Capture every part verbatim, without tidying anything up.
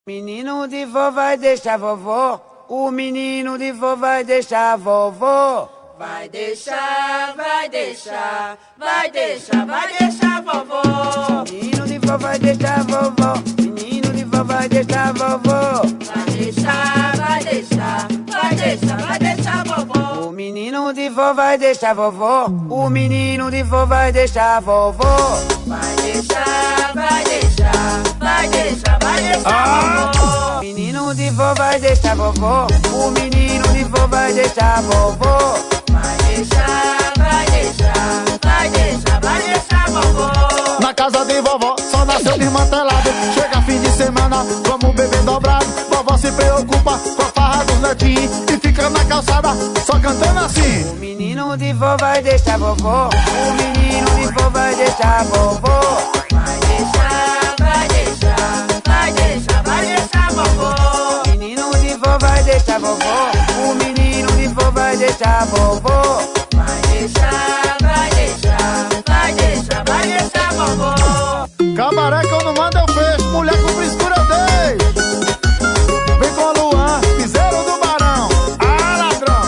Menino de vó vai deixar vovó, o menino de vó vai deixar vovó. Vai deixar, vai deixar, vai deixar, vai deixar vovó. Menino de vó vai deixar vovó, menino de vó vai deixar vovó. Vai deixar, vai deixar, vai deixar, vai deixar vovó. O menino de vó vai deixar vovó, o menino de vó vai deixar vovó. Vai deixar, vai deixar, vai deixar, vai deixar vovó. Menino de vó vai deixar vovó, o menino de vó vai deixar vovó. Vai deixar, vai deixar, vai deixar, vai deixar vovó. Na casa de vovó só nasceu desmantelado. Chega fim de semana, vamos beber dobrado. Vovó se preocupa com a farra dos netinhos e fica na calçada só cantando assim. O menino de vó vai deixar vovó, o menino de vó vai deixar vovó. Vai deixar, vai deixar, vai deixar, vai deixar vovó. O menino de vó vai deixar vovó, o menino de vó vai deixar vovó. Vai deixar, vai deixar, vai deixar, vai deixar vovó. Cabaré quando manda eu fecho, mulher com frescura eu deixo. Vem com o Luan, piseiro do Barão, ah ladrão.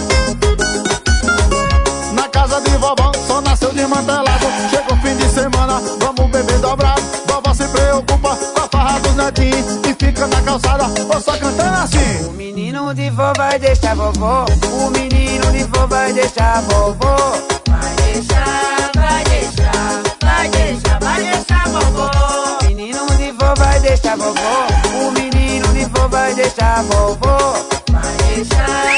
Na casa de vovó só nasceu desmantelado. Chega o fim de semana, vamos beber dobrado. Vovó se preocupa com a farra dos netinhos e fica na calçada ou só cantando assim. O menino de vó vai deixar vovó, o menino de vó vai deixar vovó. Vai deixar, vai deixar, vai deixar, vai deixar vovó. O menino de vó vai deixar vovó, o menino de vó vai deixar vovó. Vai deixar,